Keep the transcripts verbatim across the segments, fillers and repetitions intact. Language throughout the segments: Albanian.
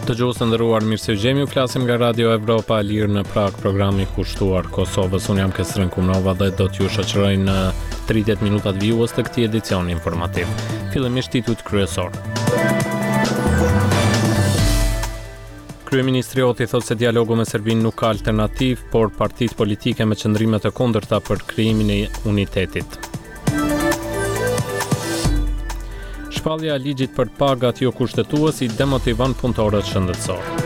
Dëgjues të nderuar, mirë se jemi, flasim nga Radio Evropa e Lirë në Prag, programi kushtuar Kosovës. Unë jam Kesren Kumnova dhe do t'ju shoqëroj në tridhjetë minutat vijues të këtij edicioni informativ. Fillimisht titujt kryesor. Kryeministri Oti thotë se dialogu me Serbinë nuk ka alternativë, por partitë politike me qëndrime të kundërta për krijimin e unitetit. Shpallja e ligjit për pagat jo kushtetues i demotivon punëtorët shëndetësorë.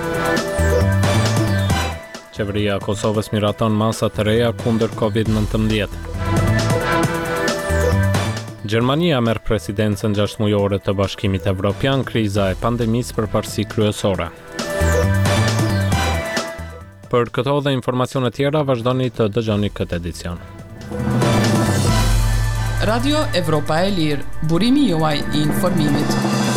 Qeveria e Kosovës miraton masa të reja kundër kovid nëntëmbëdhjetë. Gjermania merr presidencën gjashtëmujore të Bashkimit Evropian, kriza e pandemisë përparësi kryesore. Për këto dhe informacione tjera, vazhdoni të dëgjoni këtë edicion. Radio Evropa e Lirë, burimi juaj i informimit.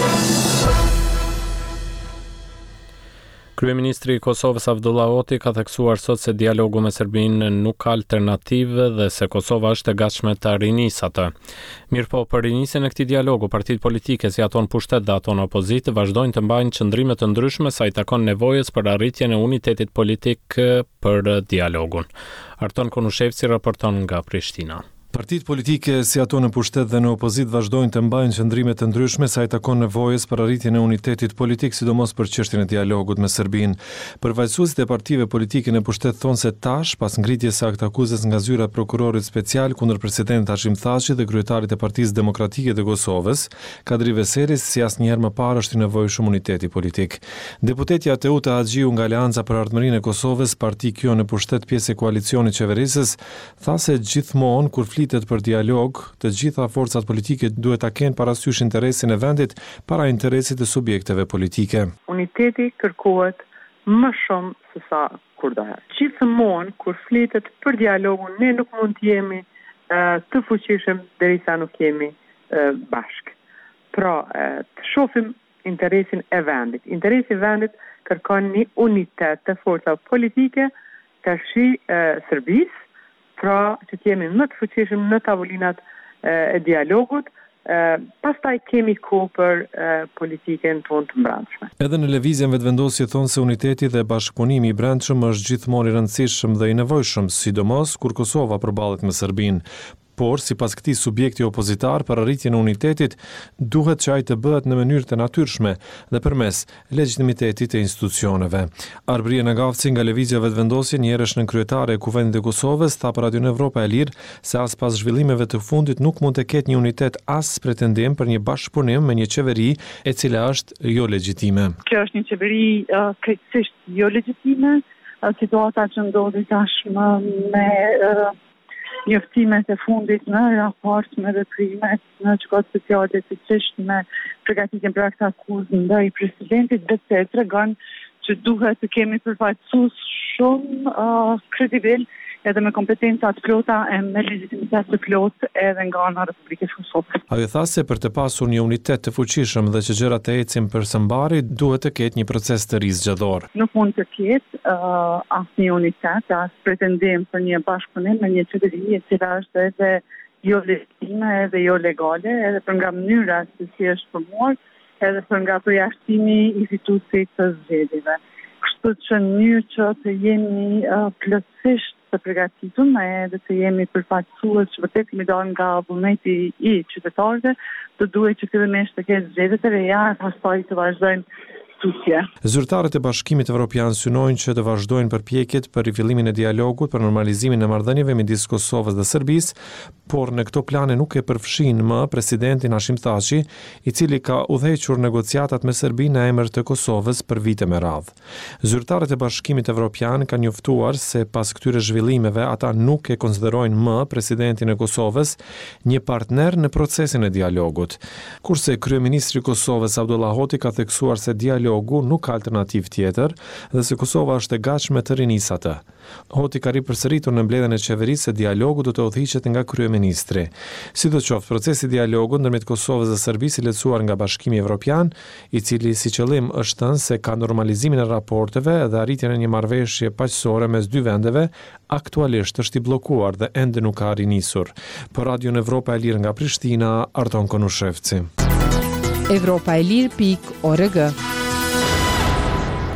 Kryeministri i Kosovës Abdullah Oti ka theksuar sot se dialogu me Serbinë nuk ka alternativë dhe se Kosova është e gatshme të rinisë atë. Mirëpo, për rinisjen e këtij dialogu, partitë politike si ato në pushtet dhe ato në opozitë vazhdojnë të mbajnë qëndrime të ndryshme sa i takon nevojës për arritjen e unitetit politik për dialogun. Arton Konushevci raporton nga Prishtina. Partitë politike si ato në pushtet dhe në opozitë vazhdojnë të mbajnë qëndrime të ndryshme sa i takon nevojës për arritjen e unitetit politik, sidomos për çështjen e dialogut me Serbinë. Përfaqësuesit e partive politike në pushtet thonë se tash, pas ngritjes së aktakuzës nga zyra e prokurorit special kundër presidentit Hashim Thaçi dhe kryetarit e Partisë Demokratike të Kosovës, Kadri Veseris, si asnjëherë më parë është i nevojshëm uniteti politik. Deputetja Teuta Haxhiu nga Aleanca për Ardhmërinë e Kosovës, parti kjo në pushtet pjesë e koalicionit qeverisës, tha se gjithmonë kur flitet për dialog, të gjitha forcat politike duhet ta kenë parasysh interesin e vendit para interesit të subjekteve politike. Uniteti kërkohet më shumë se sa kurdoher. Gjithmonë kur flitet për dialogun, ne nuk mund të jemi uh, të fuqishëm derisa nuk jemi uh, bashk. Pra, uh, të shohim interesin e vendit. Interesi i vendit kërkon një unitet të forcave politike të shi uh, Serbisë, pra që të jemi më të fuqishëm në tavolinat e dialogut, e, pastaj kemi kohë për e, politikën tonë të brendshme. Edhe në lëvizjen vetëvendosje thonë se uniteti dhe bashkëpunimi i brendshëm është gjithmonë i rëndësishëm dhe i nevojshëm, sidomos kur Kosova përballet me Serbinë. Por, sipas këtij subjekti opozitar, për arritjen e unitetit duhet që ai të bëhet në mënyrë të natyrshme dhe përmes legjitimitetit të institucioneve. Arbria Nagavci nga lëvizja vetëvendosje, njerësh në kryetare e Kuvendit të Kosovës, tha për Radio Evropa e Lirë se as pas zhvillimeve të fundit nuk mund të ketë një unitet as pretendim për një bashkëpunim me një qeveri e cila është jo legjitime. Kjo është një qeveri uh, krejtësisht jo legjitime, uh, situata që ndodhi tashmë me uh, njoftimet e fundit në raport me veprimet në gjykatë speciale të çështë me përgatitjen për akt akuzë ndaj presidentit, dhe të tregon që duhet të kemi përfaqësues shumë uh, kredibil edhe me kompetenca të plota e me legitimitet të plotë edhe nga ana e Republikës Kosovës. Ajo tha se për të pasur një unitet të fuqishëm dhe që gjërat të ecin për së mbari, duhet të ketë një proces të rizgjador. Nuk mund të ketë uh, asnjë unitet, as pretendim për një bashkëpunim me një qeveri e cila është edhe jo legjitime, edhe jo legale, edhe për nga mënyra se si është formuar, edhe për nga përjashtimi i institutit të zgjedhjeve. Kështu që në mënyrë që të jemi uh, plotësisht të përgatitur, me edhe të jemi përfaqësues që vërtet kemi dalë nga vullneti i qytetarëve, të duhet që fillimisht të ketë zgjedhje të reja e pastaj të vazhdojmë tutje. Zyrtarët e Bashkimit Evropian synojnë që të vazhdojnë përpjekjet për rifillimin e dialogut për normalizimin e marrëdhënieve midis Kosovës dhe Serbisë, por në këto plane nuk e përfshin më presidentin Hashim Thaçi, i cili ka udhëhequr negociatat me Serbinë në emër të Kosovës për vite me radhë. Zyrtarët e Bashkimit Evropian kanë njoftuar se pas këtyre zhvillimeve ata nuk e konsiderojnë më presidentin e Kosovës një partner në procesin e dialogut. Kurse kryeministri i Kosovës Abdullah Oti ka theksuar se dialogu nuk ka alternativë tjetër dhe se Kosova është e gatshme të rinisë atë. Oti ka ripërsëritur në mbledhjen e qeverisë se dialogu do të udhëhiqet nga kryeministri. Sidoqoftë, procesi i dialogut ndërmjet Kosovës dhe Serbisë i lehtësuar nga Bashkimi Evropian, i cili si qëllim është thënë se ka normalizimin e raporteve dhe arritjen e një marrëveshje paqësore mes dy vendeve, aktualisht është i bllokuar dhe ende nuk ka rinisur. Për Radio Evropa e Lirë nga Prishtina, Arton Konushevci. Evropa e Lirë pikë org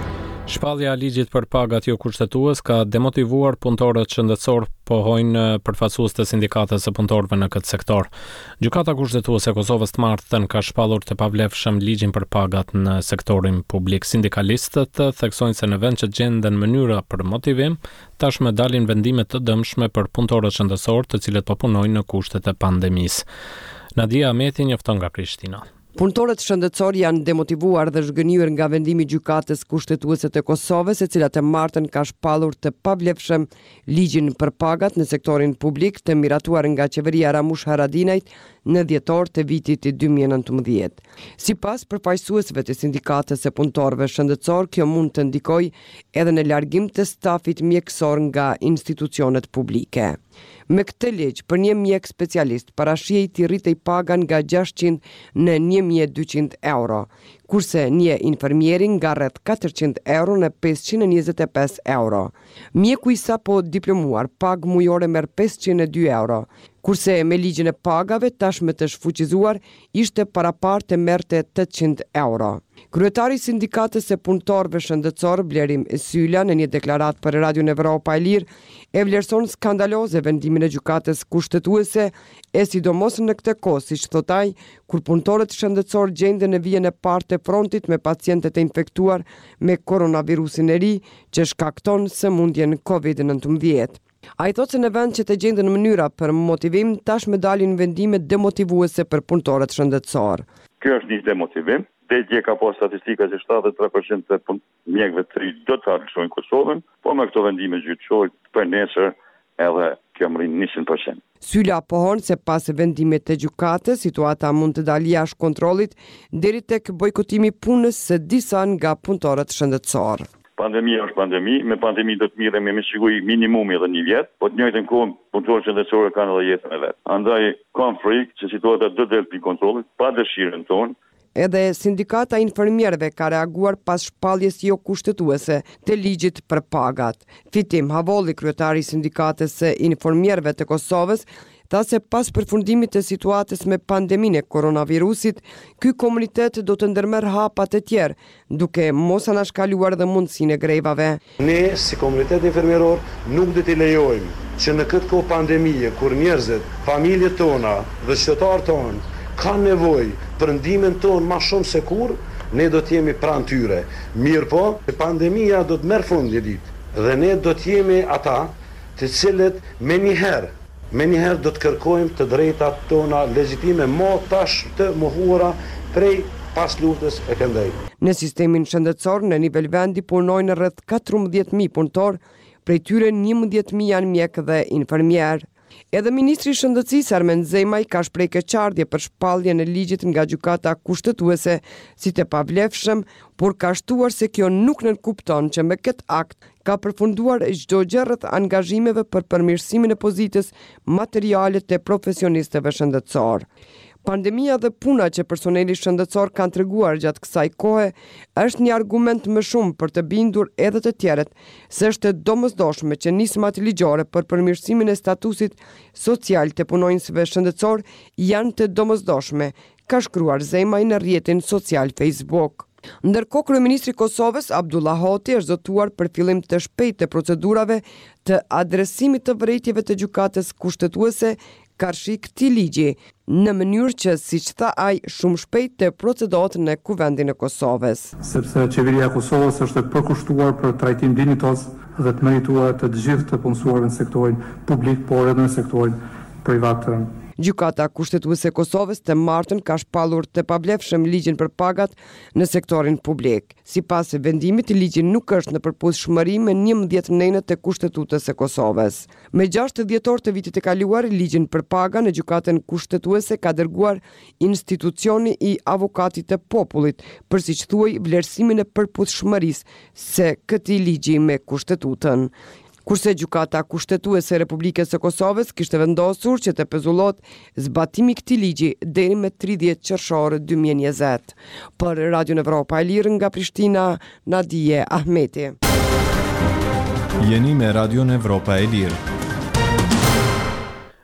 Shpallja e ligjit për pagat jo kushtetues ka demotivuar punëtorët shëndetësor, pohojnë përfaqësues të sindikatës së punëtorëve në këtë sektor. Gjykata kushtetuese e Kosovës të martën ka shpallur të pavlefshëm ligjin për pagat në sektorin publik. Sindikalistët theksojnë se në vend që gjenden mënyra për motivim, tashmë dalin vendime të dëmshme për punëtorët shëndetësor, të cilët po punojnë në kushtet e pandemisë. Nadia Ahmeti njofton nga Prishtina. Punëtorët shëndetësor janë demotivuar dhe zhgënjur nga vendimi i gjykatës kushtetuese të Kosovës, e cila të martën ka shpallur të pavlefshëm ligjin për pagat në sektorin publik, të miratuar nga qeveria Ramush Haradinajt në dhjetor të vitit dy mijë e nëntëmbëdhjetë. Sipas përfaqësuesve të sindikatës së punëtorëve shëndetësor, kjo mund të ndikojë edhe në largim të stafit mjekësor nga institucionet publike. Me këtë ligj, për një mjek specialist, parashihej të rritej paga nga gjashtëqind në një mijë e dyqind euro, kurse një infermieri nga rreth katërqind euro në pesëqind e njëzet e pesë euro. Mjeku i sapo diplomuar pagë mujore merr pesëqind e dy euro, kurse me ligjin e pagave tashmë të shfuqizuar ishte paraparte merrte tetëqind euro. Kryetari i sindikatës së punëtorëve shëndetësor Blerim Syla në një deklaratë për Radion Evropa e Lirë e vlerëson skandaloze vendimin e gjykatës kushtetuese, e sidomos në këtë kohë, siç thot ai, kur punëtorët shëndetësor gjenden në vijën e parë të frontit me pacientët e infektuar me koronavirusin e ri që shkakton sëmundjen kovid nëntëmbëdhjetë. Ai thotë se në vend që të gjenden mënyra për motivim, tashmë dalin vendime demotivuese për punëtorët shëndetësor. Kjo është një demotivim. Dhe dje ka pas statistika që shtatëdhjetë e tre përqind të mjekëve të ri do të arshojnë Kosovën, po me këto vendime gjyqësore për nesër edhe kjo mrin njëqind përqind. Syla pohon se pas vendimit të gjykatës, situata mund të dalë jashtë kontrollit deri tek bojkotimi punës së disa nga punëtorët shëndetësor. Pandemia është pandemi, me pandemi do të miremi me siguri minimumi edhe një vjet, po të njëjtën kohë punëtorët shëndetësor kanë edhe jetën e vet. Andaj kam frikë që situata do të dalë pi kontrollit pa dëshirën tonë. Edhe sindikata e infermierëve ka reaguar pas shpalljes jo kushtetuese të ligjit për pagat. Fitim Havolli, kryetari i sindikatës së infermierëve të Kosovës, tha se pas përfundimit të situatës me pandeminë e koronavirusit, ky komunitet do të ndërmerr hapa të tjerë, duke mos anashkaluar dhe mundësinë e grevave. Ne si komunitet infermieror nuk do t'i lejojmë që në këtë kohë pandemie, kur njerëzit, familjet tona dhe qytetarët tonë kanë nevojë për ndihmën tonë më shumë se kur, ne do të jemi pranë tyre. Mirë po, pandemia do të merr fund një ditë dhe ne do të jemi ata të cilët me njëherë, me njëherë do të kërkojmë të drejtat tona legjitime, mo tash të mohuara prej pas luftës e këndej. Në sistemin shëndetësor në nivel vendi punojnë rreth katërmbëdhjetë mijë punëtor, prej tyre njëmbëdhjetë mijë janë mjek dhe infermier. Edhe ministri i shëndetësisë Armen Zemaj ka shpreh keqardhje për shpalljen e ligjit nga gjykata kushtetuese si të pavlefshëm, por ka shtuar se kjo nuk nënkupton që me këtë akt ka përfunduar çdo gjë rreth angazhimeve për përmirësimin e pozitës materiale të profesionistëve shëndetësor. Pandemia dhe puna që personeli shëndetësor kanë treguar gjatë kësaj kohe është një argument më shumë për të bindur edhe të tjerët se është e domosdoshme që nismat ligjore për përmirësimin e statusit social të punonjësve shëndetësor janë të domosdoshme, ka shkruar Zemaj në rrjetin social Facebook. Ndërkohë, kryeministri i Kosovës Abdullah Hoti është zotuar për fillim të shpejtë të procedurave të adresimit të vërejtjeve të gjykatës kushtetuese karshi këtij ligji, në mënyrë që, siç tha ai, shumë shpejt të procedohet në Kuvendin e Kosovës. Sepse qeveria e Kosovës është e përkushtuar për trajtim dinjitos dhe të merituar të gjithë të punësuarve në sektorin publik, por edhe në sektorin privat. Gjykata kushtetuese e Kosovës të martën ka shpallur të pavlefshëm ligjin për pagat në sektorin publik. Sipas vendimit, ligji nuk është në përputhshmëri me njëmbëdhjetë nenët të Kushtetutës së Kosovës. Me gjashtë dhjetor të vitit të kaluar, ligjin për paga në gjykatën kushtetuese ka dërguar institucioni i avokatit të popullit, për siç thuaj vlerësimin e përputhshmërisë së këtij ligji me Kushtetutën. Kurse gjykata kushtetuese e Republikës së Kosovës kishte vendosur që të pezullohet zbatimi i këtij ligji deri me tridhjetë qershor dy mijë e njëzet. Për Radion Evropa e Lirë nga Prishtina, Nadia Ahmeti. Jeni me Radion Evropa e Lirë.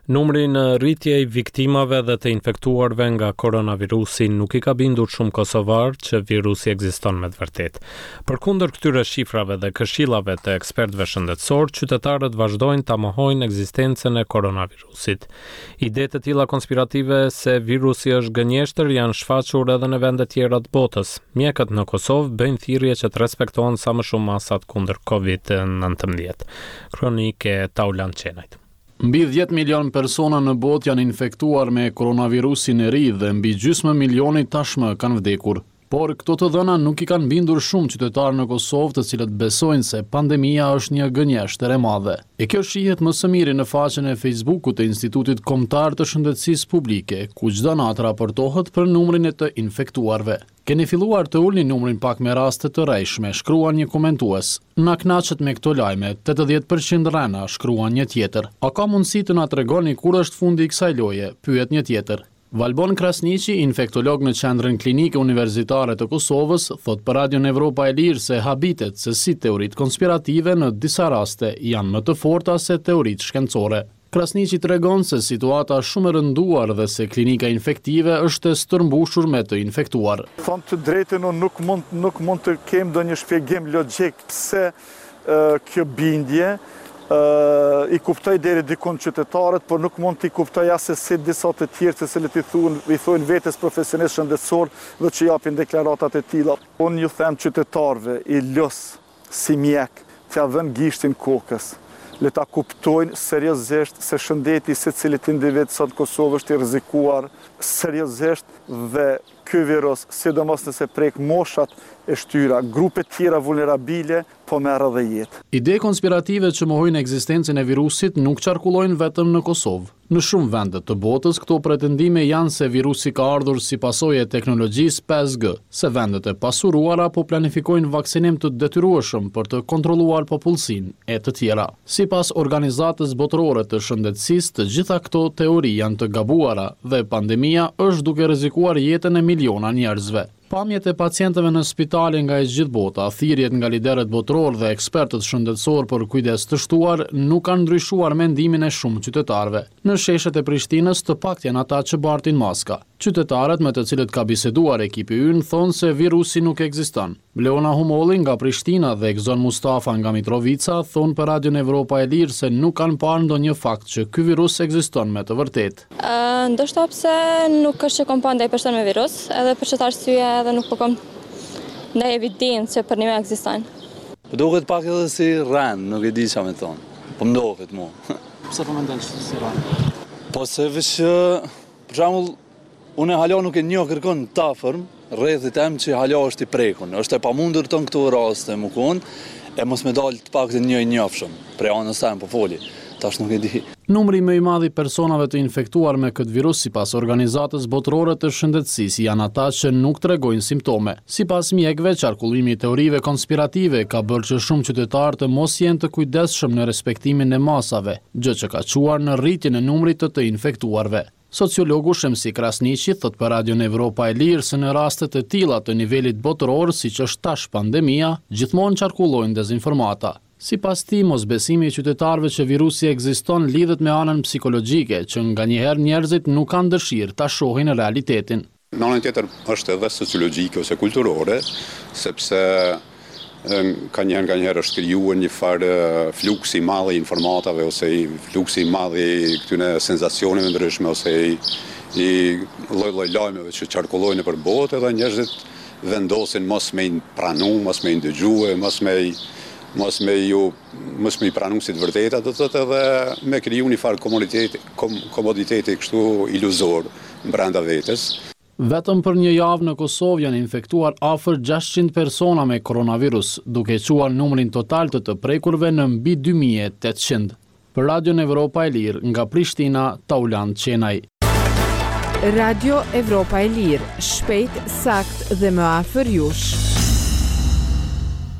Numri në rritje i viktimave dhe të infektuarve nga koronavirusi nuk i ka bindur shumë kosovar që virusi ekziston me të vërtetë. Përkundër këtyre shifrave dhe këshillave të ekspertëve shëndetësor, qytetarët vazhdojnë ta mohojnë ekzistencën e koronavirusit. Ide të tilla konspirative se virusi është gënjeshtër janë shfaqur edhe në vende tjera të botës. Mjekët në Kosovë bëjnë thirrje që të respektohen sa më shumë masat kundër kovid nineteen. Kronike Taulan Qenajt. Mbi dhjetë milion persona në botë janë infektuar me koronavirusin e ri dhe mbi gjysmë milioni tashmë kanë vdekur. Por këto të dhëna nuk i kanë bindur shumë qytetarë në Kosovë, të cilët besojnë se pandemia është një gënjeshtër e madhe. E kjo shihet më së miri në faqen e Facebookut të Institutit Kombëtar të Shëndetësisë Publike, ku çdo natë raportohet për numrin e të infektuarve. Keni filluar të ulni numrin pak me raste të rrejshme, shkruan një komentues. Na kënaqet me këto lajme, tetëdhjetë përqind rrena, shkruan një tjetër. A ka mundësi të na tregoni kur është fundi i kësaj loje? Pyet një tjetër. Valbon Krasniqi, infektolog në Qendrën Klinike Universitare të Kosovës, thot për Radio Evropa e Lirë se habitet se si teoritë konspirative në disa raste janë më të forta se teoritë shkencore. Krasniqi tregon se situata është shumë e rënduar dhe se klinika infektive është e stërmbushur me të infektuar. Thonë të drejtën, unë nuk mund, nuk mund të kem do një shpjegim logjik pse uh, kjo bindje. Uh, I kuptoj deri dikun qytetarët, por nuk mund t'i kuptoj as se si disa të tjerë se cilët i thuan, i thojnë vetes profesionist shëndetësor dhe që japin deklaratat e tilla. Unë ju them qytetarëve, i lus si mjek, t'ia dhën gishtin kokës. Le ta kuptojnë seriozisht se shëndeti se cilit individ sot në Kosovë është i rrezikuar seriozisht dhe ky virus, sidomos nëse prek moshat e shtyra, grupe tjera vulnerabile, po merr edhe jetë. Ide konspirative që mohojnë ekzistencën e virusit nuk qarkullojnë vetëm në Kosovë. Në shumë vende të botës, këto pretendime janë se virusi ka ardhur si pasojë e teknologjisë five G, se vendet e pasuruara po planifikojnë vaksinim të detyrueshëm për të kontrolluar popullsinë e të tjera. Sipas Organizatës Botërore të Shëndetësisë, të gjitha këto teori janë të gabuara dhe pandemia është duke rrezikuar jetën e miliona njerëzve. Pamjet e pacientëve në spitale nga e gjithë bota, thirrjet nga liderët botëror dhe ekspertët shëndetësor për kujdes të shtuar nuk kanë ndryshuar mendimin e shumë qytetarëve. Në sheshet e Prishtinës të paktën ata që bartin maska. Qytetarët me të cilët ka biseduar ekipi ynë thonë se virusi nuk ekziston. Leona Humolli nga Prishtina dhe Egzon Mustafa nga Mitrovica thonë për Radio Evropa e Lirë se nuk kanë parë ndonjë fakt që ky virus ekziston me të vërtetë. Uh, ndoshta pse nuk është që kom pa ndaj person me virus, edhe për çfarë arsye edhe nuk po kam ndaj evidencë që për një me ekziston. Po duket pak edhe si rën, nuk e di çfarë më thon. Po ndohet mua. Pse po mendon se si rën? Po se vesh për shembull unë hala nuk e njoh kërkon ta afërm, rrethit em që hala është i prekun. Është e pamundur ton këto raste më kon, e mos më dal të paktën një i njofshëm. Për anës time po foli. Tash nuk e di. Numri më i madh i personave të infektuar me këtë virus sipas Organizatës Botërore të Shëndetësisë janë ata që nuk tregojnë simptome. Sipas mjekëve, qarkullimi i teorive konspirative ka bërë që shumë qytetarë të mos jenë të kujdesshëm në respektimin e masave, gjë që ka çuar në rritjen e numrit të të infektuarve. Sociologu Shemsi Krasniqi thot për Radio Evropa e Lirë se në rastet e tilla të nivelit botëror, siç është tash pandemia, gjithmonë qarkullojnë dezinformata. Sipas tij, mosbesimi i qytetarëve që virusi ekziston lidhet me anën psikologjike, që nganjëherë njerëzit nuk kanë dëshirë ta shohin realitetin. Në anën tjetër është edhe sociologjike ose kulturore, sepse ka njerë nga njerë është krijuar një farë fluksi i madh i informatave ose i fluksi i madh i këtyre sensacioneve ndryshme ose i, i lloj-lloj lajmeve që qarkullojnë nëpër botë, edhe njerëzit vendosin mos me i pranu, mos me i ndëgjue, mos me i mos me ju mos me i pranu si të vërteta, do të thotë edhe me kriju një farë komoditeti, kom, komoditeti kështu iluzor brenda vetes. Vetëm për një javë në Kosovë janë infektuar afër gjashtëqind persona me koronavirus, duke çuar numrin total të të prekurve në mbi dy mijë e tetëqind. Për Radio Evropa e Lirë, nga Prishtina, Taulan Qenaj. Radio Evropa e Lirë, shpejt, sakt dhe më afër jush.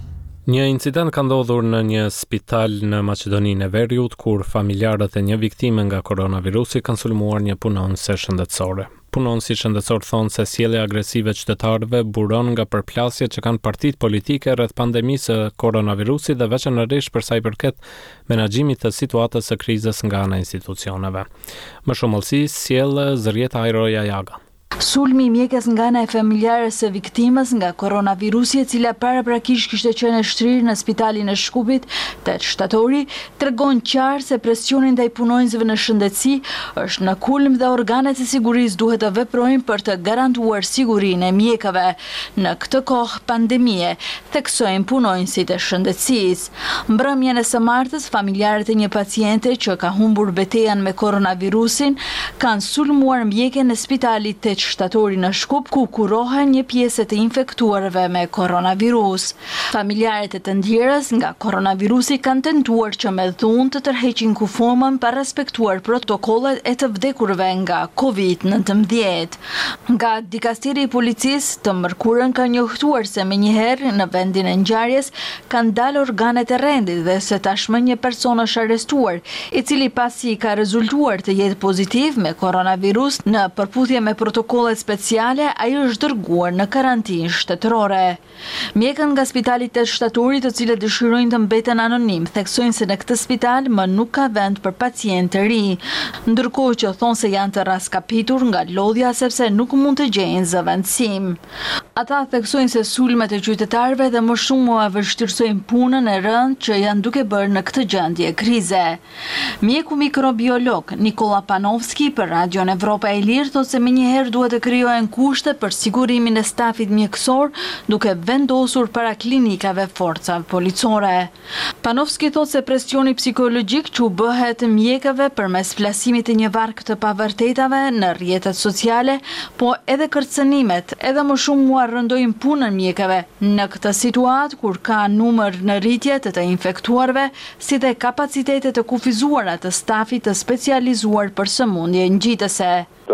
Një incident ka ndodhur në një spital në Maqedoninë e Veriut, kur familjarët e një viktime nga koronavirusi kanë sulmuar një punonëse shëndetësore. Punonësi shëndetësor thonë se sjellja agresive e qytetarëve buron nga përplasjet që kanë partitë politike rreth pandemisë së koronavirusit dhe veçanërisht për sa i përket menaxhimit të situatës së krizës nga ana e institucioneve. Më shumë olsi sjell Zërieta Ajroja Jaga. Sulmi i mjekës nga ana e familjarës së viktimës nga koronavirusi, e cila paraprakisht kishte qenë e shtrirë në spitalin e Shkupit, tetë shtatori, tregon qartë se presioni ndaj punonjësve në shëndetësi është në kulm dhe organet e sigurisë duhet të veprojnë për të garantuar sigurinë e mjekëve. Në këtë kohë pandemie, theksojnë punonjësit e shëndetësisë. Mbrëmjen e së martës, familjarët e një paciente që ka humbur betejën me koronavirusin kanë sulmuar mjekën e spitalit të shtatori në Shkup, ku kurohen një pjesë të infektuarve me koronavirus. Familjarët e të ndjerës nga koronavirusi kanë tentuar që me dhunë të tërheqin kufomën pa respektuar protokollet e të vdekurve nga kovid nineteen. Nga dikasteri i policisë të mërkurën ka njohtuar se menjëherë në vendin e ngjarjes kanë dalë organet e rendit dhe se tashmë një person është arrestuar, i cili pasi ka rezultuar të jetë pozitiv me koronavirus në përputhje me protokollet speciale, ai është dërguar në karantinë shtetërore. Mjekën nga spitali të shtatorit, të cilët dëshirojnë të mbeten anonim, theksojnë se në këtë spital më nuk ka vend për pacient të ri, ndërkohë që thonë se janë të raskapitur nga lodhja sepse nuk mund të gjejnë zëvendësim. Ata theksojnë se sulmet e qytetarëve dhe më shumë mua vështirësojnë punën e rëndë që janë duke bërë në këtë gjendje krize. Mjeku mikrobiolog Nikola Panovski për Radion Evropa e Lirë thotë se menjëherë duhet të krijohen kushte për sigurimin e stafit mjekësor, duke vendosur para klinikave forca policore. Panovski thotë se presioni psikologjik që u bëhet mjekëve përmes flasimit të një varg të pavërtetave në rrjetet sociale, po edhe kërcënimet, edhe më shumë mua rëndojnë punën mjekëve në këtë situatë kur ka numër në rritje të të infektuarve, si dhe kapacitetet të kufizuara të stafit të specializuar për sëmundje ngjitëse.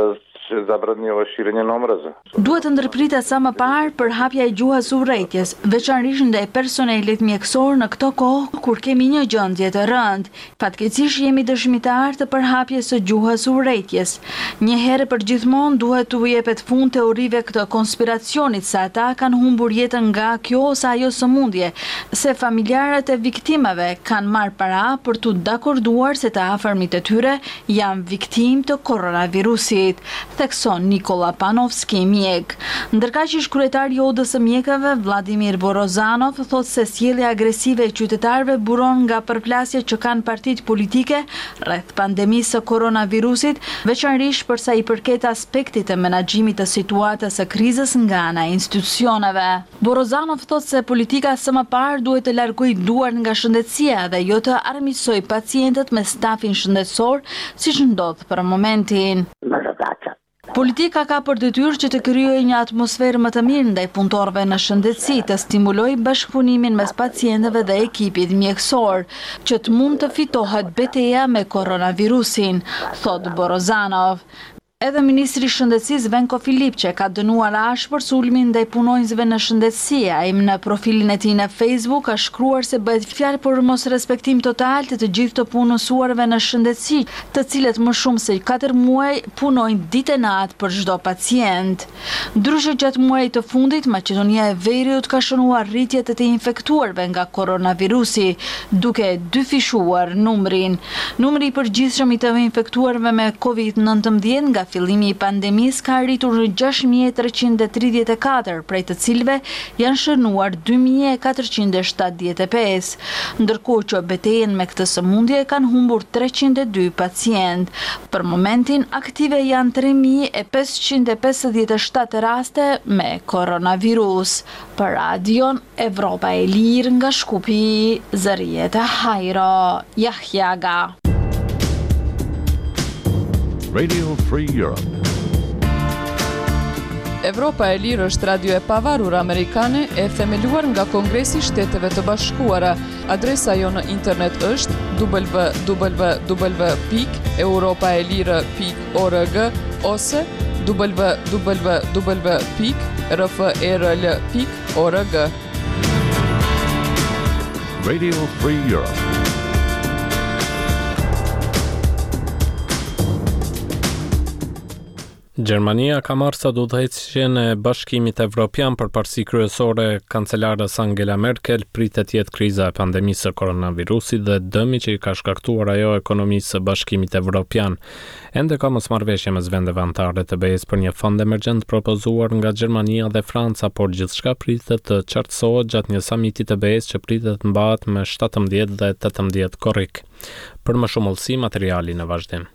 Zabranjova shirenje nomraza. Duhet të ndërpritet sa më parë për hapja e gjuhës urrejtjes, veçanërisht ndaj personelit mjekësor në këtë kohë kur kemi një gjendje të rëndë. Fatkeqësisht jemi dëshmitar të përhapjes së gjuhës urrejtjes. Një herë për gjithmonë duhet të jepet fund teorive këtë konspiracionit se ata kanë humbur jetën nga kjo ose ajo sëmundje, se familjarët e viktimave kanë marrë para për të dakorduar se të afërmit e tyre janë viktimë të koronavirusit, thekson Nikola Panovski, mjek. Ndërkaq ish kryetari i Odës së mjekëve Vladimir Borozanov thotë se sjellja agresive e qytetarëve buron nga përplasjet që kanë partitë politike rreth pandemisë së koronavirusit, veçanërisht për sa i përket aspektit të menaxhimit të situatës së krizës nga ana e institucioneve. Borozanov thotë se politika së më parë duhet të largojë duart nga shëndetësia dhe jo të armiqsojë pacientët me stafin shëndetësor, siç ndodh për momentin. Politika ka për detyrë që të krijojë një atmosferë më të mirë ndaj punëtorëve në shëndetësi, të stimulojë bashkëpunimin mes pacientëve dhe ekipit mjekësor, që të mund të fitohet betejë me koronavirusin, thot Borozanov. Edhe Ministri i Shëndetësisë Venko Filipçe ka dënuar ashpër sulmin ndaj punonjësve në shëndetësi. Ai në profilin e tij në Facebook ka shkruar se bëhet fjalë për mos respektim total të të gjithë të punësuarve në shëndetësi, të cilët më shumë se katër muaj punojnë ditë e natë për çdo pacient. Ndryshe gjatë muajit të fundit, Maqedonia e Veriut ka shënuar rritje të të infektuarve nga koronavirusi, duke dyfishuar numrin. Numri i përgjithshëm i të infektuarve me kovid nineteen nga fillimi i pandemisë ka arritur në gjashtë mijë treqind e tridhjetë e katër, prej të cilëve janë shënuar dy mijë katërqind e shtatëdhjetë e pesë, ndërkohë që betejën me këtë sëmundje kanë humbur treqind e dy pacient. Për momentin aktive janë tre mijë pesëqind e pesëdhjetë e shtatë raste me koronavirus. Për Radion Evropa e Lirë nga Shkupi, Zërieta Hajro Jahjaga. Radio Free Europe. Evropa e Lirë është radio e pavarur amerikane e themeluar nga Kongresi i Shteteve të Bashkuara. Adresa jo në internet është w w w pikë europaelire pikë org ose w w w pikë r f r l pikë org. Radio Free Europe. Gjermania ka marrë sot udhëheqjen e Bashkimit Evropian për parësi kryesore. Kancelarës Angela Merkel pritet jetë kriza e pandemisë së koronavirusit dhe dëmi që i ka shkaktuar ajo ekonomisë së Bashkimit Evropian. Ende ka mosmarrëveshje mes vendeve anëtare të B E S për një fond emergjent propozuar nga Gjermania dhe Franca, por gjithçka pritet të qartësohet gjatë një samiti të B E S që pritet të mbahet me shtatëmbëdhjetë dhe tetëmbëdhjetë korrik. Për më shumë ullësi, materiali në vazhdim.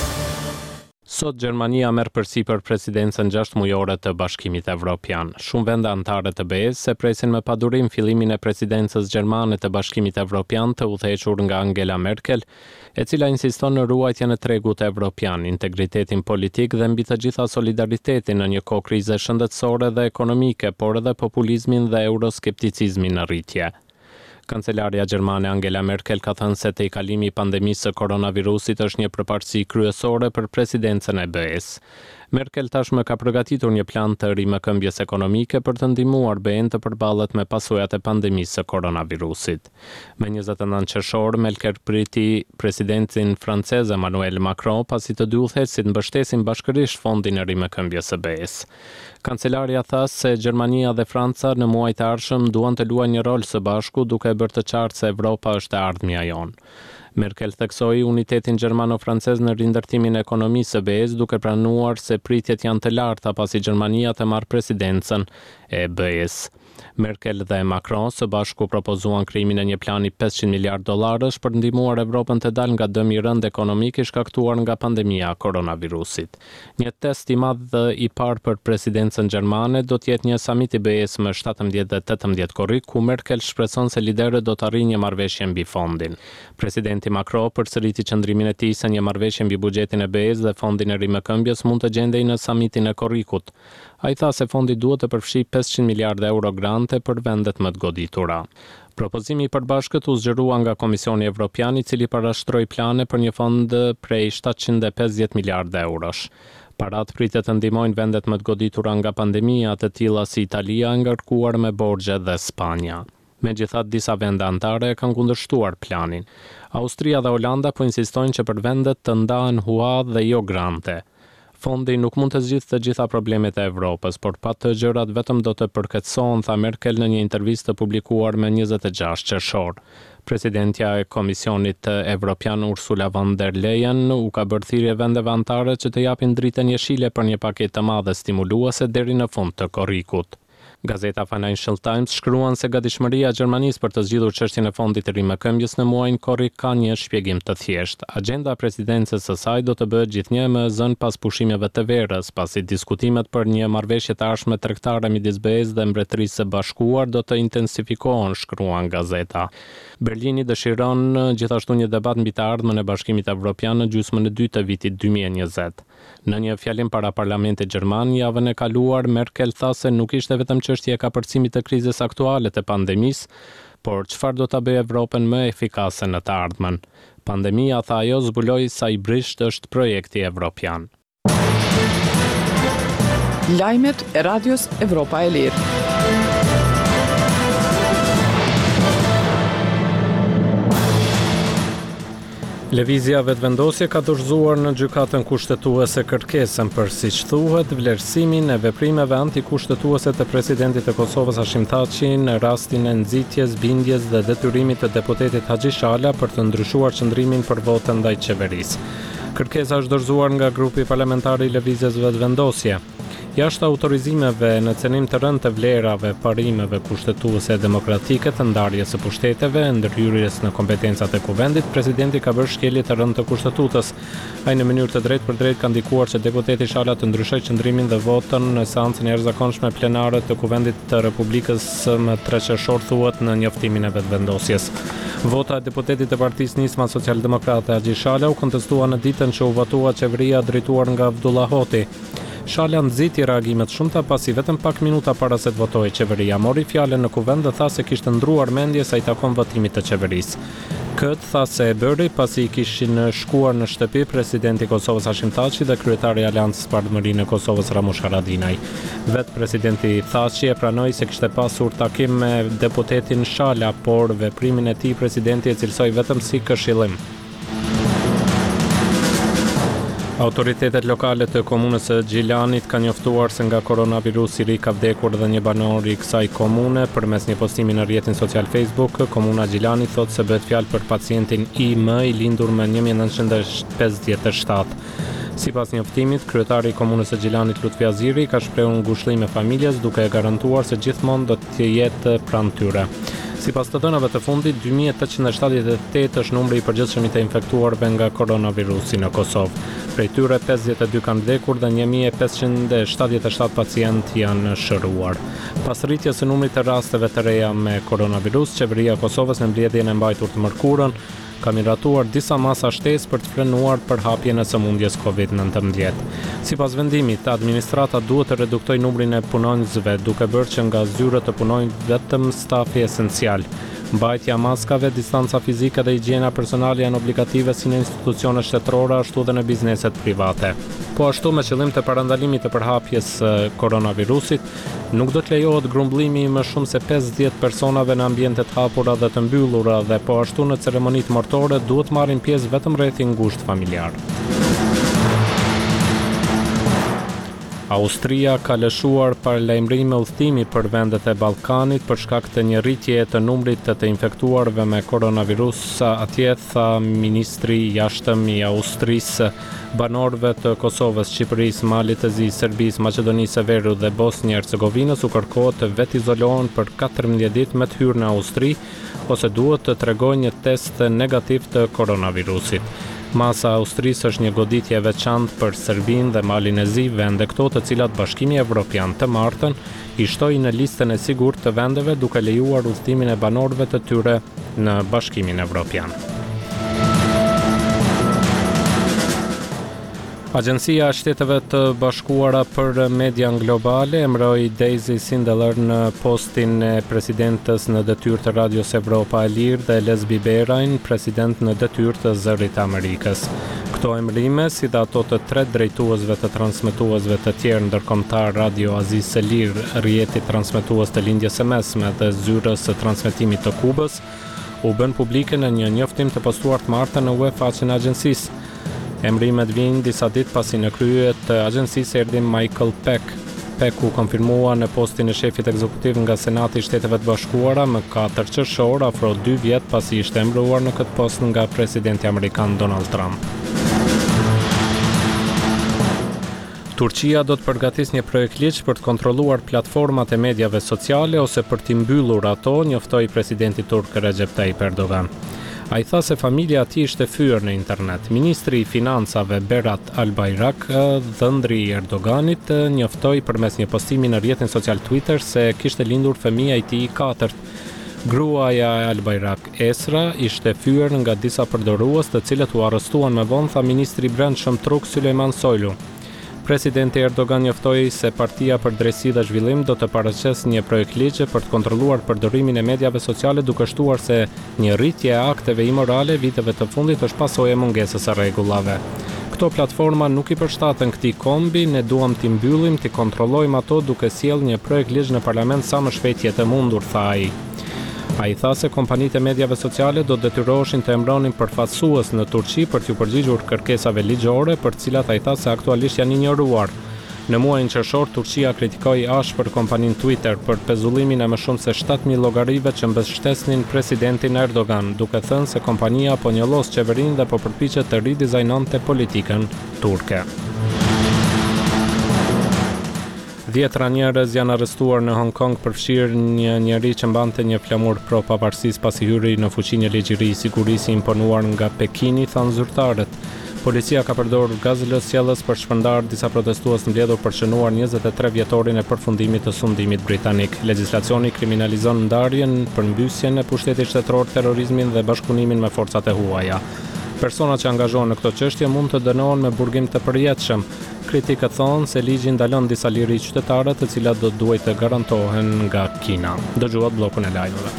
Sot Gjermania merr përsipër presidencën gjashtë mujore të Bashkimit Evropian. Shumë vende anëtare të B E S se presin me padurim fillimin e presidencës gjermane të Bashkimit Evropian të udhëhequr nga Angela Merkel, e cila insiston në ruajtjen e tregut evropian, integritetin politik dhe mbi të gjitha solidaritetin në një kohë krize shëndetësore dhe ekonomike, por edhe populizmin dhe euroskepticizmin në rritje. Kancelaria gjermane Angela Merkel ka thënë se tejkalimi i pandemisë së koronavirusit është një përparësi kryesore për presidencën e B E S. Merkel tashmë ka përgatitur një plan të rimëkëmbjes ekonomike për të ndihmuar B E-n të përballet me pasojat e pandemisë së koronavirusit. Me njëzet e nëntë qershor, Merkel priti presidentin francez Emmanuel Macron pasi të dy udhëheqësit mbështesin bashkërisht fondin e rimëkëmbjes së B E S. Kancelaria tha se Gjermania dhe Franca në muajt e ardhshëm duan të luajnë një rol së bashku, duke bërë të qartë se Evropa është e ardhmja jonë. Merkel theksoi unitetin gjermano-francez në rindërtimin e ekonomisë së B E S, duke pranuar se pritjet janë të larta pasi Gjermania të marrë presidencën e B E S. Merkel dhe Macron së bashku propozuan krijimin e një plani pesëqind miliardë dollarësh për ndihmuar Evropën të dalë nga dëmi i rënd ekonomik i shkaktuar nga pandemia e koronavirusit. Një test i madh i parë për presidencën gjermane do të jetë një samit i B E S më shtatëmbëdhjetë dhe tetëmbëdhjetë korrik, ku Merkel shpreson se liderët do të arrijnë një marrëveshje mbi fondin. Presidenti Macron përsëriti qëndrimin e tij se një marrëveshje mbi buxhetin e B E S dhe fondin e rimëkëmbjes mund të gjendej në samitin e korrikut. Ai tha se fondi duhet të përfshijë pesëqind miliardë euro grante për vendet më të goditura. Propozimi i përbashkët u zgjerua nga Komisioni Evropian, i cili parashtroi plane për një fond prej shtatëqind e pesëdhjetë miliardë eurosh. Parat pritet të ndihmojnë vendet më të goditura nga pandemia, të tilla si Italia, ngarkuar me borxhe dhe Spanja. Megjithatë, disa vende anëtare kanë kundërshtuar planin. Austria dhe Olanda po insistojnë që për vendet të ndahen hua dhe jo grante. Fondi nuk mund të zgjidhë të gjitha problemet e Evropës, por pa të gjërat vetëm do të përkatësohen, tha Merkel në një intervistë publikuar me njëzet e gjashtë qershor. Presidentja e Komisionit Evropian Ursula von der Leyen u ka bërë thirrje vendeve anëtare që të japin dritën jeshile për një paketë të madhe stimuluese deri në fund të korrikut. Gazeta Financial Times shkruan se gatishmëria e Gjermanisë për të zgjidhur çështjen e fondit të rimëkëmbjes në muajin korrik ka një shpjegim të thjeshtë. Agjenda e presidencës së saj do të bëhet gjithnjë më e zënë pas pushimeve të verës, pasi diskutimet për një marrëveshje të ardhshme tregtare midis B E S dhe Mbretërisë së Bashkuar do të intensifikohen, shkruan gazeta. Berlini dëshiron gjithashtu një debat mbi të ardhmen e Bashkimit Evropian në gjysmën e dytë të vitit dy mijë e njëzet. Në një fjalim para parlamentit gjerman javën e kaluar, Merkel tha se nuk ishte vetëm çështje e kapërcimit të krizës aktuale të pandemisë, por çfarë do ta bëjë Evropën më efikase në të ardhmen. Pandemia, tha ajo, zbuloi sa i brisht është projekti evropian. Lajmet e Radios Evropa e Lirë. Lëvizja vetëvendosje ka dorëzuar në gjykatën kushtetuese kërkesën për, siç thuhet, vlerësimin e veprimeve antikushtetuese të presidentit të Kosovës Hashim Thaçi në rastin e nxitjes, bindjes dhe detyrimit të deputetit Haxhi Shala për të ndryshuar qëndrimin për votën ndaj qeverisë. Kërkesa është dorëzuar nga grupi parlamentar i Lëvizjes vetëvendosje. Jashtë autorizimeve në cenim të rënd të vlerave, parimeve kushtetuese demokratike të ndarjes së pushteteve, ndërhyrjes në kompetencat e kuvendit, presidenti ka bërë shkelje të rënd të kushtetutës. Ai në mënyrë të drejtë për drejtë ka ndikuar që deputeti Shala të ndryshojë qëndrimin dhe votën në seancën e jashtëzakonshme plenare të kuvendit të Republikës më tre qershor, thuhet në njoftimin e vetëvendosjes. Vota e deputetit të Partisë Nisma Socialdemokrate Haxhi Shala u kontestua në ditën që u votua qeveria drejtuar nga Abdullah Hoti. Shala nxiti reagimet shumta pasi vetëm pak minuta para se të votojë qeveria mori fjalën në kuvend dhe tha se kishte ndruar mendje sa i takon votimit të qeverisë. Këtë tha se e bëri pasi i kishin shkuar në shtëpi presidenti i Kosovës Hashim Thaçi dhe kryetari i Aleancës për Bardhëmërinë e Kosovës Ramush Haradinaj. Vetë presidenti Thaçi e pranoi se kishte pasur takim me deputetin Shala, por veprimin e tij presidenti e cilësoi vetëm si këshillim. Autoritetet lokale të komunës së Gjilanit kanë njoftuar se nga koronavirusi i ri ka vdekur dhe një banor i kësaj komune. Përmes një postimi në rrjetin social Facebook, komuna Gjilani thotë se bëhet fjalë për pacientin I M i lindur me një mijë nëntëqind e pesëdhjetë e shtatë. Sipas njoftimit, kryetari i komunës së Gjilanit Lutfi Aziri ka shprehur ngushëllim familjes duke e garantuar se gjithmonë do të jetë pranë tyre. Sipas të dhënave të fundit, dy mijë tetëqind e shtatëdhjetë e tetë është numri i përgjithshëm i të infektuarve nga koronavirusi në Kosovë. Prej tyre pesëdhjetë e dy kanë vdekur dhe një mijë e pesëqind e shtatëdhjetë e shtatë pacientë janë shëruar. Pas rritjes së numrit të rasteve të reja me koronavirus, qeveria e Kosovës në mbledhjen e mbajtur të mërkurën ka miratuar disa masa shtesë për të frenuar përhapjen e sëmundjes Covid nëntëmbëdhjetë. Sipas vendimit, administrata duhet të reduktojë numrin e punonjësve, duke bërë që nga zyrët të punojnë vetëm stafi esencial. Mbajtja e maskave, distanca fizike dhe higjiena personale janë obligative si në institucione shtetërore ashtu dhe në bizneset private. Po ashtu me qëllim të parandalimit të përhapjes së koronavirusit, nuk do të lejohet grumbullimi i më shumë se pesëdhjetë personave në ambientet hapura dhe të mbyllura dhe po ashtu në ceremonitë martore duhet marrin pjesë vetëm rreth i ngushtë familjar. Austria ka lëshuar paralajmërim me udhëtimi për vendet e Ballkanit për shkak të një rritjeje të numrit të, të infektuarve me koronavirus, atje tha ministri i jashtëm i Austrisë. Banorëve të Kosovës, Shqipërisë, Malit të Zi, Serbisë, Maqedonisë së Veriut dhe Bosnjë Hercegovinës u kërkohet të vetë izolohen për katërmbëdhjetë ditë me të hyrë në Austri ose duhet të tregojnë një test negativ të koronavirusit. Masa Austrisë është një goditje e veçantë për Serbinë dhe Malin e Zi, vende këto të cilat Bashkimi Evropian të martën i shtoi në listën e sigurt të vendeve duke lejuar udhëtimin e banorëve të tyre në Bashkimin Evropian. Agjencia e Shteteve të Bashkuara për Median Globale emëroi Daisy Sindelar në postin e presidentës në detyrë të Radios Evropa e Lirë dhe Lesbi Berajn, president në detyrë të Zërit të Amerikës. Këto emërime, si dhe ato të tre drejtuesve të transmetuesve të tjerë ndërkombëtar Radio Aziz së Lirë, rrjetit transmetues të lindjes së mesme dhe zyrës së transmetimit të Kubës, u bën publike në një njoftim të postuar të martën në web-faqen e agjencisë. Emrimet vijnë disa ditë pasi në krye të agjencisë erdhi Michael Peck. Peck u konfirmua në postin e shefit ekzekutiv nga Senati i Shteteve të Bashkuara më katër qershor, afro dy vjet pasi ishte emëruar në këtë post nga presidenti amerikan Donald Trump. Turqia do të përgatisë një projekt ligj për të kontrolluar platformat e mediave sociale ose për t'i mbyllur ato, njoftoi presidenti turk Recep Tayyip Erdogan. A i tha se familja ati ishte fyer në internet. Ministri i Financave Berat Albayrak, dhëndri i Erdoganit, njoftoi përmes një postimi në rrjetin social Twitter se kishte lindur fëmia i tij i katërt. Gruaja e Albayrak, Esra, ishte fyer nga disa përdorues të cilët u arrestuan me vonë, tha ministri i Brendshëm turk Süleyman Soylu. Presidenti Erdogan njoftoi se Partia për Drejtësi dhe Zhvillim do të paraqesë një projekt ligje për të kontrolluar përdorimin e mediave sociale, duke shtuar se një rritje e akteve imorale viteve të fundit është pasojë e mungesës së rregullave. Këto platforma nuk i përshtaten këtij kombi, ne duam t'i mbyllim, t'i kontrollojmë ato duke sjellë një projekt ligj në parlament sa më shpejt jetë mundur, tha ai. A i tha se kompanitë e mediave sociale do detyroheshin të emëronin përfaqësues në Turqi për t'u përgjigjur kërkesave ligjore, për cilat a i tha se aktualisht janë injoruar. Në muajin qershor, Turqia kritikoi ashpër kompaninë Twitter për pezullimin e më shumë se shtatë mijë llogarive që mbështesnin presidentin Erdogan, duke thënë se kompania po njollos qeverinë dhe po përpiqet të ridizajnonte politikën turke. Dhjetra njerëz janë arrestuar në Hong Kong për fshirë një njeri që mbante një flamur pro pavarësisë pasi hyri në fuqi një ligjëri sigurisë imponuar nga Pekini, thanë zyrtarët. Policia ka përdorur gaz lësjellës për shpërndar disa protestues të mbledhur për shënuar njëzet e tre vjetorin e përfundimit të sundimit britanik. Legjislacioni kriminalizon ndarjen, përmbysjen e pushtetit shtetëror, terrorizmin dhe bashkëpunimin me forcat e huaja. Persona që angazhohen në këto çështje mund të dënohen me burgim të përjetshëm. Kritikët thonë se ligji ndalon disa liri qytetare të cilat do duhet të garantohen nga Kina. Dëgjuat bllokun e lajmeve.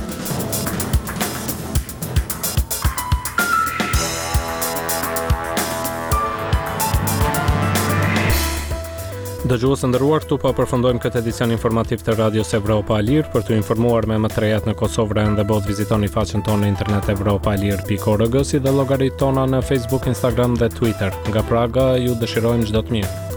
Dëgjues të nderuar, këtu po përfundojmë këtë edicion informativ të Radios Evropa e Lirë. Për të informuar me më të rejat në Kosovë, Vranjë dhe botë, vizitoni faqen tonë në internet evropa e lirë pikë org, si dhe llogaritë tona në Facebook, Instagram dhe Twitter. Nga Praga ju dëshirojmë çdo të mirë.